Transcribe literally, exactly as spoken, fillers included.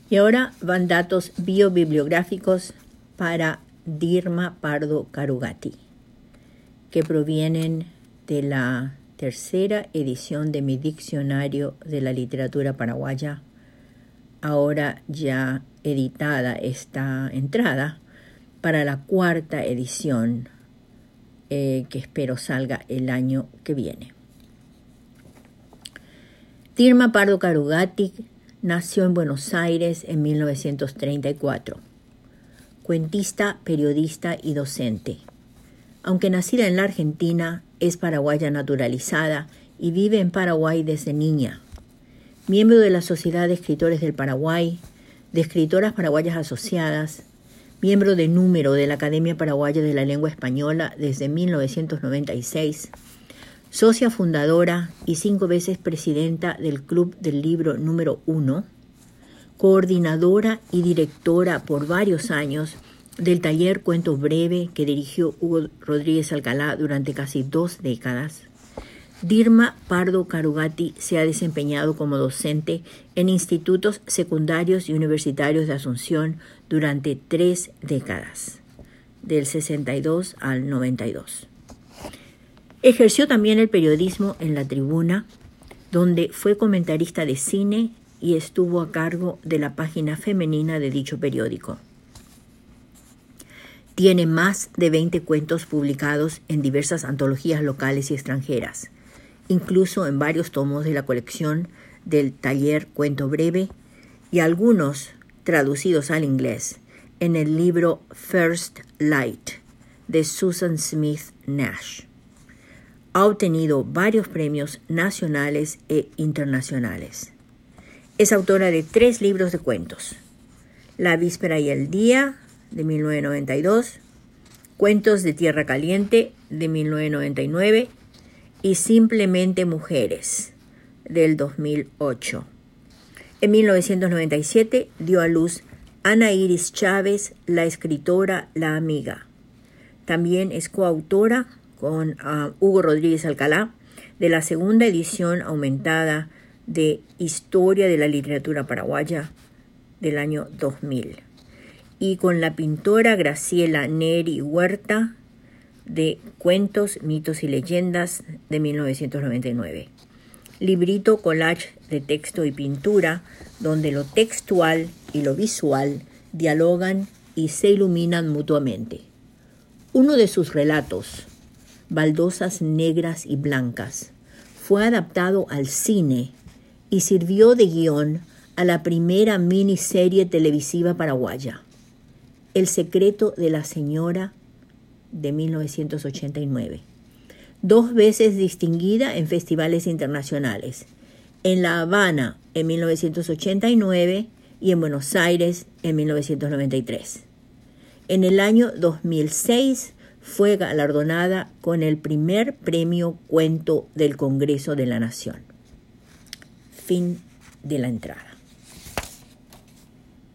Y ahora van datos biobibliográficos para Dirma Pardo Carugati, que provienen de la tercera edición de mi diccionario de la literatura paraguaya. Ahora ya editada esta entrada para la cuarta edición, eh, que espero salga el año que viene. Dirma Pardo Carugati nació en Buenos Aires en mil novecientos treinta y cuatro. Cuentista, periodista y docente. Aunque nacida en la Argentina, es paraguaya naturalizada y vive en Paraguay desde niña. Miembro de la Sociedad de Escritores del Paraguay, de Escritoras Paraguayas Asociadas, miembro de número de la Academia Paraguaya de la Lengua Española desde mil novecientos noventa y seis, socia fundadora y cinco veces presidenta del Club del Libro número uno, coordinadora y directora por varios años del taller Cuento Breve que dirigió Hugo Rodríguez Alcalá durante casi dos décadas. Dirma Pardo Carugati se ha desempeñado como docente en institutos secundarios y universitarios de Asunción durante tres décadas, del sesenta y dos al noventa y dos. Ejerció también el periodismo en La Tribuna, donde fue comentarista de cine y estuvo a cargo de la página femenina de dicho periódico. Tiene más de veinte cuentos publicados en diversas antologías locales y extranjeras, incluso en varios tomos de la colección del taller Cuento Breve y algunos traducidos al inglés en el libro First Light de Susan Smith Nash. Ha obtenido varios premios nacionales e internacionales. Es autora de tres libros de cuentos: La Víspera y el Día, de mil novecientos noventa y dos, Cuentos de Tierra Caliente, de mil novecientos noventa y nueve, y Simplemente Mujeres, del dos mil ocho. En mil novecientos noventa y siete dio a luz Ana Iris Chávez, la escritora La Amiga. También es coautora con uh, Hugo Rodríguez Alcalá de la segunda edición aumentada de Historia de la Literatura Paraguaya del año dos mil, y con la pintora Graciela Neri Huerta de Cuentos, Mitos y Leyendas de mil novecientos noventa y nueve. Librito collage de texto y pintura donde lo textual y lo visual dialogan y se iluminan mutuamente. Uno de sus relatos, Baldosas Negras y Blancas, fue adaptado al cine y sirvió de guión a la primera miniserie televisiva paraguaya, El secreto de la señora, de mil novecientos ochenta y nueve, dos veces distinguida en festivales internacionales, en La Habana en mil novecientos ochenta y nueve y en Buenos Aires en mil novecientos noventa y tres. En el año dos mil seis fue galardonada con el primer premio Cuento del Congreso de la Nación. Fin de la entrada.